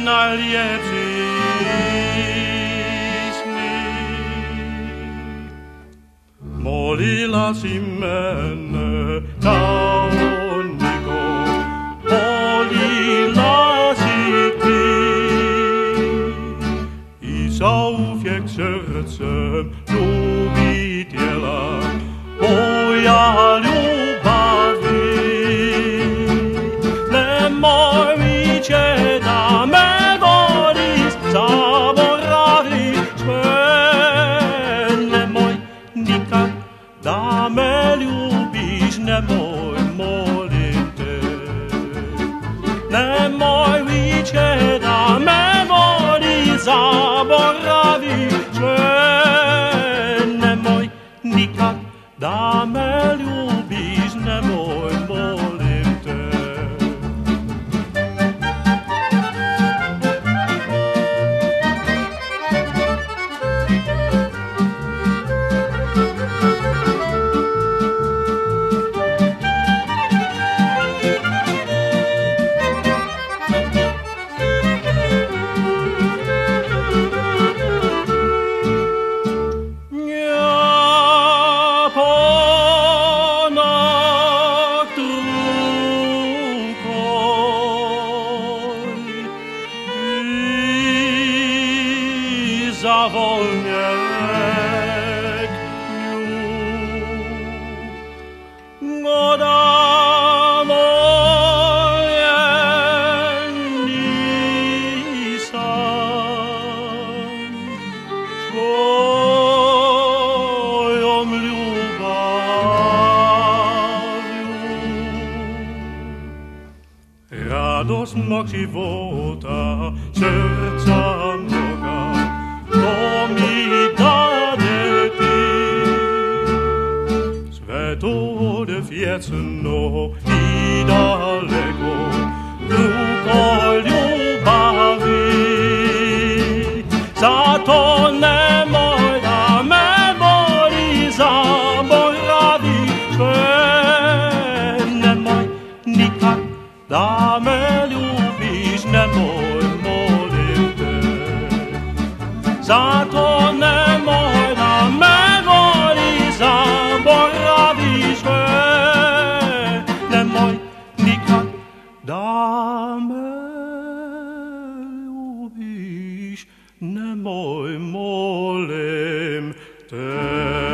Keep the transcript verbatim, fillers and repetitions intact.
najljepších sní. Molila si mene kao niko, molila si ty. I zauvijek srcem ljubitela moja ljubavi. Nemoj viće da me voliš, zaboravi sve. Nemoj nikad da me ljubiš, nemoj, molim te. Nemoj viće da me voliš, zaboravi sve. Nemoj nikad da me ljubiš, nemoj, molim te. Zavolněk Goda moje nisam svojom ljubavlju. Radost mog života, srca moga, to mi dade ti. Sve to ode vjecno i daleko, drugoj ljubavi. Zato nemoj da me boli, zaboravi sve. Nemoj nikad da me ljubiš, nemoj, molim te. Zato nemoj da me voli, zaboravi sve. Nemoj nikad da me ljubiš, nemoj, molim te.